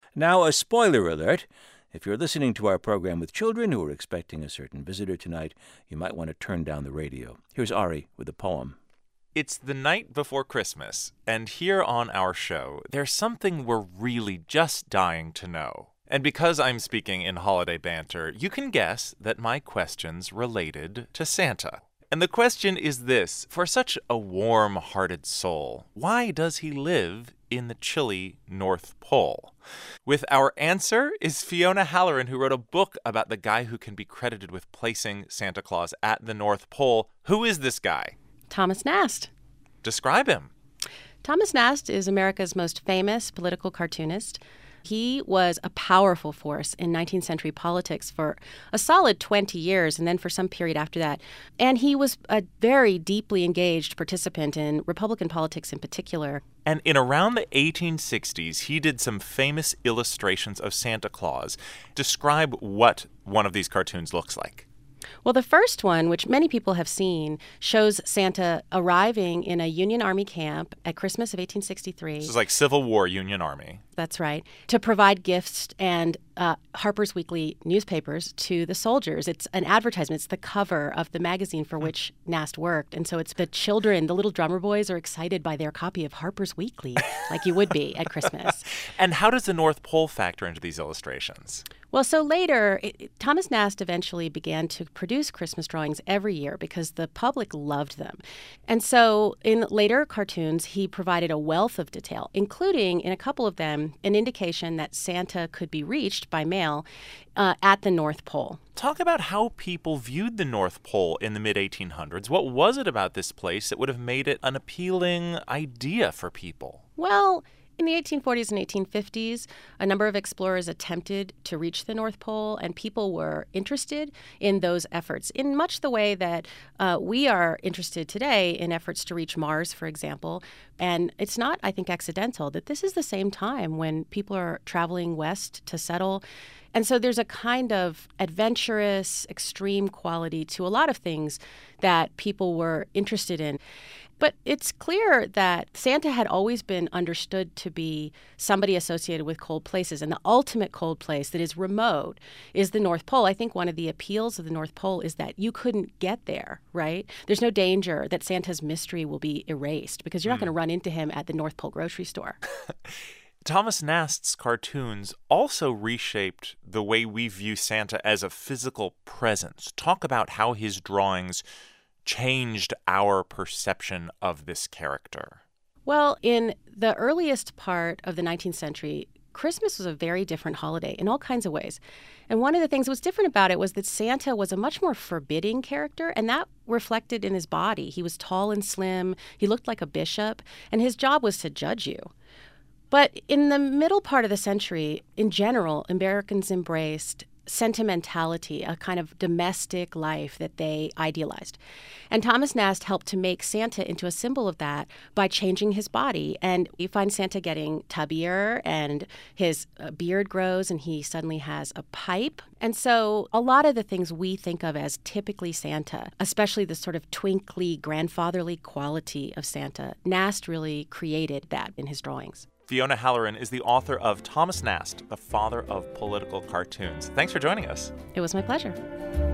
Now, a spoiler alert. If you're listening to our program with children who are expecting a certain visitor tonight, you might want to turn down the radio. Here's Ari with a poem. It's the night before Christmas, and here on our show, there's something we're really just dying to know. And because I'm speaking in holiday banter, you can guess that my question's related to Santa. And the question is this: for such a warm-hearted soul, why does he live in the chilly North Pole? With our answer is Fiona Halloran, who wrote a book about the guy who can be credited with placing Santa Claus at the North Pole. Who is this guy? Thomas Nast. Describe him. Thomas Nast is America's most famous political cartoonist. He was a powerful force in 19th century politics for a solid 20 years and then for some period after that. And he was a very deeply engaged participant in Republican politics in particular. And in around the 1860s, he did some famous illustrations of Santa Claus. Describe what one of these cartoons looks like. Well, the first one, which many people have seen, shows Santa arriving in a Union Army camp at Christmas of 1863. This is like Civil War Union Army. That's right. To provide gifts and Harper's Weekly newspapers to the soldiers. It's an advertisement. It's the cover of the magazine for which Nast worked. And so it's the children, the little drummer boys, are excited by their copy of Harper's Weekly, like you would be at Christmas. And how does the North Pole factor into these illustrations? Well, so later, Thomas Nast eventually began to produce Christmas drawings every year because the public loved them. And so in later cartoons, he provided a wealth of detail, including in a couple of them, an indication that Santa could be reached by mail at the North Pole. Talk about how people viewed the North Pole in the mid-1800s. What was it about this place that would have made it an appealing idea for people? Well, in the 1840s and 1850s, a number of explorers attempted to reach the North Pole, and people were interested in those efforts in much the way that we are interested today in efforts to reach Mars, for example. And it's not, I think, accidental that this is the same time when people are traveling west to settle. And so there's a kind of adventurous, extreme quality to a lot of things that people were interested in. But it's clear that Santa had always been understood to be somebody associated with cold places. And the ultimate cold place that is remote is the North Pole. I think one of the appeals of the North Pole is that you couldn't get there, right? There's no danger that Santa's mystery will be erased because you're not going to run into him at the North Pole grocery store. Thomas Nast's cartoons also reshaped the way we view Santa as a physical presence. Talk about how his drawings changed our perception of this character. Well, in the earliest part of the 19th century, Christmas was a very different holiday in all kinds of ways. And one of the things that was different about it was that Santa was a much more forbidding character, and that reflected in his body. He was tall and slim, he looked like a bishop, and his job was to judge you. But in the middle part of the century, in general, Americans embraced sentimentality, a kind of domestic life that they idealized. And Thomas Nast helped to make Santa into a symbol of that by changing his body. And you find Santa getting tubbier, and his beard grows, and he suddenly has a pipe. And so a lot of the things we think of as typically Santa, especially the sort of twinkly, grandfatherly quality of Santa, Nast really created that in his drawings. Fiona Halloran is the author of Thomas Nast, the father of political cartoons. Thanks for joining us. It was my pleasure.